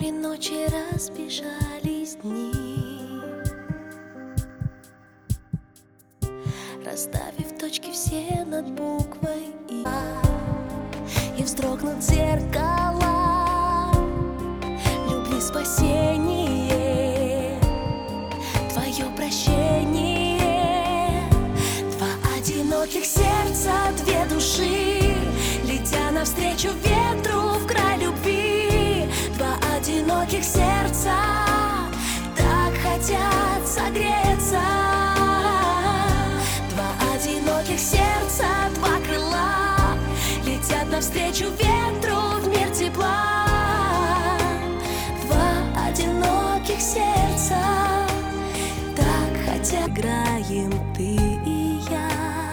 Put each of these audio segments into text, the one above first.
море ночи разбежались дни, расставив точки все над буквой И. И вздрогнут зеркала любви, спасение, твое прощение. Два одиноких сердца, две души, летя навстречу ветру в край любви. Два одиноких сердца так хотят согреться. Два одиноких сердца, два крыла, летят навстречу ветру в мир тепла. Два одиноких сердца так хотят. Играем ты и я.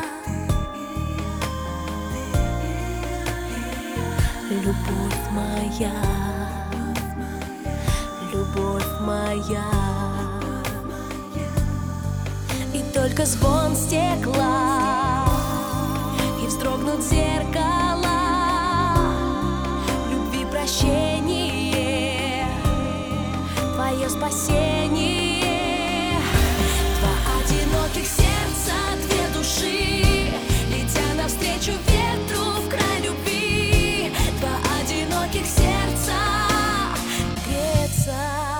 Любовь моя, любовь моя. И только звон стекла, и вздрогнут зеркала любви, прощение, твое спасение. Два одиноких сердца, две души, летя навстречу ветру в край любви. Два одиноких сердца греться.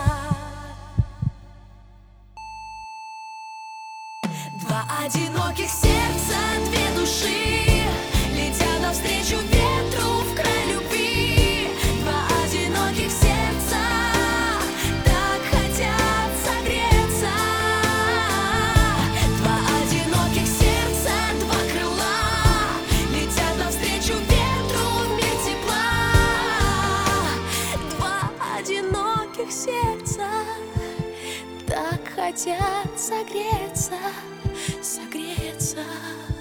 Два одиноких сердца, две души, летя навстречу ветру в край любви. Два одиноких сердца так хотят согреться. Два одиноких сердца, два крыла, летят навстречу ветру в мир тепла. Два одиноких сердца так хотят согреться, согреться.